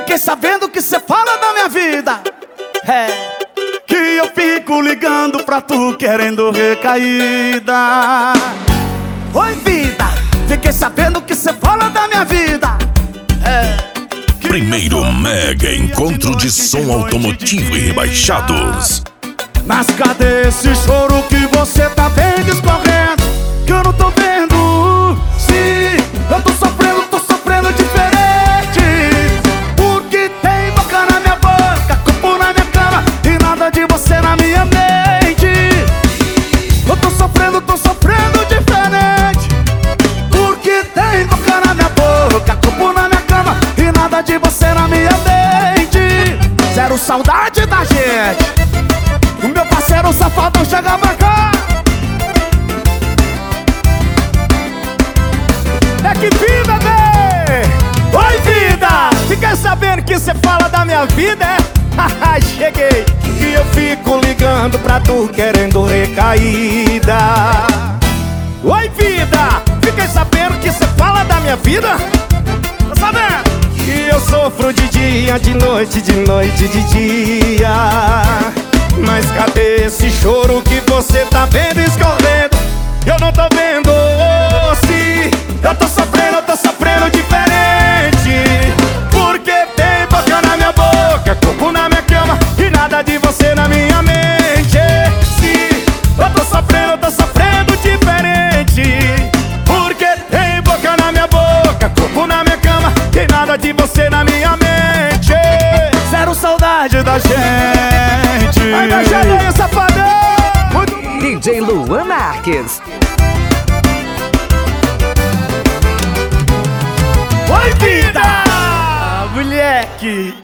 Fiquei sabendo que cê fala da minha vida. Que eu fico ligando pra tu querendo recaída. Oi, vida, fiquei sabendo que cê fala da minha vida. Primeiro mega encontro de som automotivo e rebaixados. Mas cadê esse choro que você tá vendo escorrendo? Que eu não tô vendo. Sim, eu tô sofrendo diferente. Porque tem boca na minha boca, corpo na minha cama e nada de você na minha mente. Eu tô sofrendo diferente. Porque tem boca na minha boca, corpo na minha cama e nada de você na minha mente. Zero saudade da gente. O meu parceiro safadão chega pra cá. É que vida, bebê! Oi, vida! Fiquei sabendo que cê fala da minha vida, é? Haha, cheguei! E eu fico ligando pra tu querendo recaída. Oi, vida! Fiquei sabendo que cê fala da minha vida? Tá sabendo? Que eu sofro de dia, de noite, de dia. Mas cadê esse choro que você tá vendo escorrendo? Eu não tô vendo. Se eu tô sofrendo diferente. Porque tem boca na minha boca, corpo na minha cama e nada de você na minha mente. Se eu tô sofrendo diferente. Porque tem boca na minha boca, corpo na minha cama e nada de você na minha mente. Zero saudade da gente. Vai baixando aí, safadão! DJ Luan Marques. Oi, vida! Moleque!